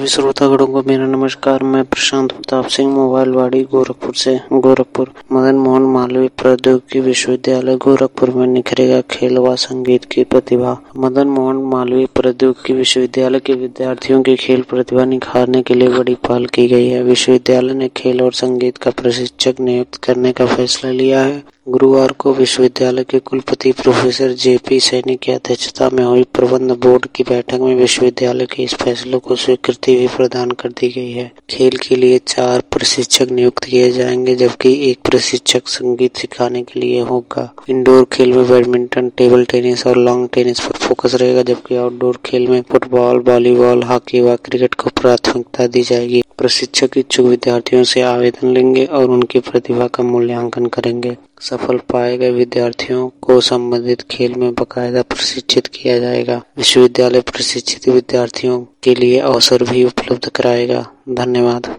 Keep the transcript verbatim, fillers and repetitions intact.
सभी श्रोतागणों को मेरा नमस्कार। मैं प्रशांत प्रताप सिंह, मोबाइल वाड़ी गोरखपुर से। गोरखपुर मदन मोहन मालवीय प्रौद्योगिकी विश्वविद्यालय गोरखपुर में निखरेगा खेल व संगीत की प्रतिभा। मदन मोहन मालवीय प्रौद्योगिकी विश्वविद्यालय के विद्यार्थियों की खेल प्रतिभा निखारने के लिए बड़ी पहल की गई है। विश्वविद्यालय ने खेल और संगीत का प्रशिक्षक नियुक्त करने का फैसला लिया है। गुरुवार को विश्वविद्यालय के कुलपति प्रोफेसर जे पी सैनी की अध्यक्षता में हुई प्रबंध बोर्ड की बैठक में विश्वविद्यालय के इस फैसले को स्वीकृति भी प्रदान कर दी गई है। खेल के लिए चार प्रशिक्षक नियुक्त किए जाएंगे, जबकि एक प्रशिक्षक संगीत सिखाने के लिए होगा। इंडोर खेल में बैडमिंटन, टेबल टेनिस और लॉन टेनिस पर फोकस रहेगा, जबकि आउटडोर खेल में फुटबॉल, वॉलीबॉल, हॉकी व क्रिकेट को प्राथमिकता दी जाएगी। प्रशिक्षक इच्छुक विद्यार्थियों से आवेदन लेंगे और उनकी प्रतिभा का मूल्यांकन करेंगे। सफल पाए गए विद्यार्थियों को संबंधित खेल में बाकायदा प्रशिक्षित किया जाएगा। विश्वविद्यालय प्रशिक्षित विद्यार्थियों के लिए अवसर भी उपलब्ध कराएगा। धन्यवाद।